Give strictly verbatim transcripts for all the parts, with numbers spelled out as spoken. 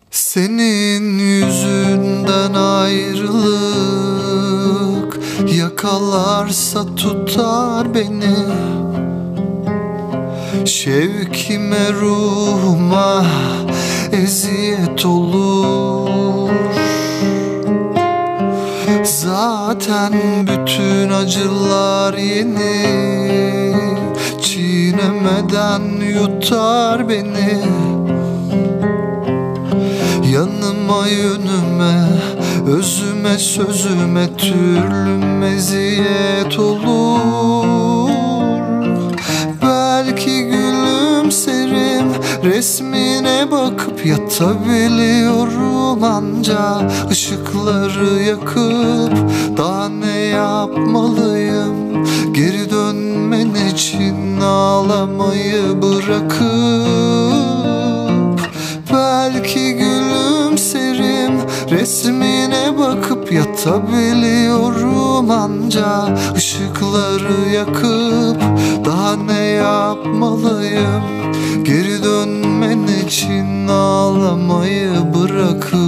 Senin yüzünden ayrılık yakalarsa tutar beni. Şevkime, ruhuma eziyet olur. Zaten bütün acılar yeni, çiğnemeden yutar beni. Yanıma, yönüme, özüme, sözüme türlü meziyet olur. Belki gülümserim, resmine bakıp yatabiliyorum anca. Işıkları yakıp daha ne yapmalıyım? Geri dönmen için ağlamayı bırakıp. Belki gülümserim, resmine bakıp yatabiliyorum anca. Işıkları yakıp daha ne yapmalıyım? Geri dönmen için ağlamayı bırakıp.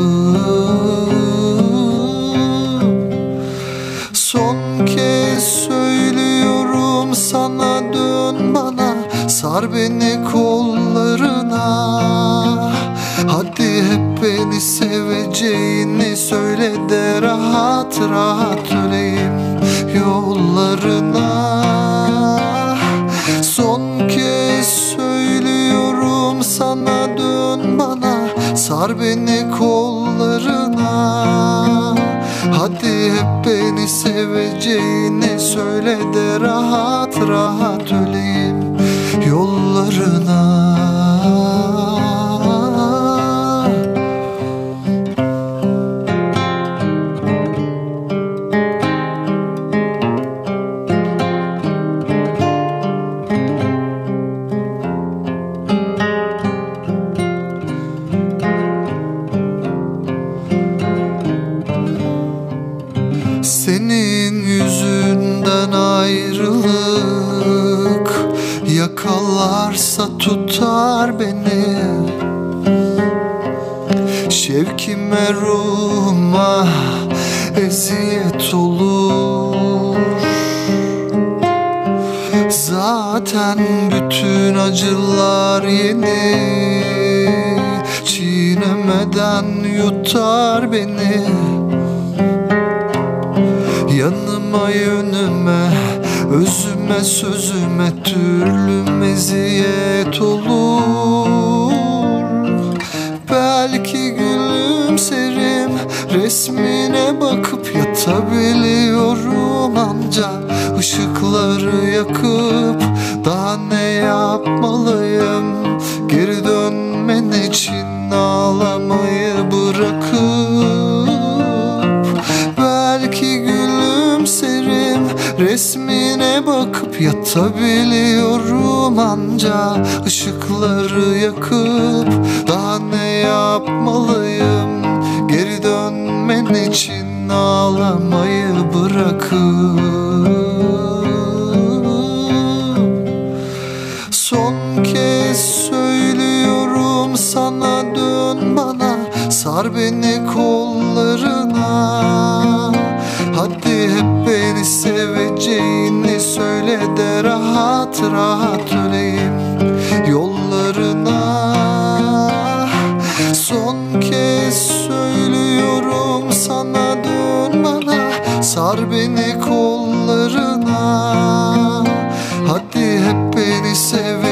Son kez söylüyorum sana, dön bana, sar beni kollarına. Hadi hep beni seveceğini söyle de rahat rahat öleyim yollarına. Son kez söylüyorum sana, dön bana, sar beni kollarına. Hadi hep beni seveceğini söyle de rahat rahat öleyim yollarına. Senin yüzünden ayrılık yakalarsa tutar beni. Şevkime, ruhuma eziyet olur. Zaten bütün acılar yeni, çiğnemeden yutar beni. Yanıma, yönüme, özüme, sözüme türlü meziyet olur. Belki gülümserim, resmine bakıp yatabiliyorum anca. Işıkları yakıp daha ne yapmalıyım? Geri dönmen için ağlamayı bırakıp. Belki gülümserim, resmine bakıp yatabiliyorum anca. Işıkları yakıp daha ne yapmalıyım? Geri dönmen için ağlamayı bırakıp. Son kez söylüyorum sana, dön bana, sar beni kollarına. Hadi hep beni seveceğini söyle de rahat rahat öleyim yollarına. Son kez söylüyorum sana, dön bana, sar beni kollarına. Hadi hep beni sev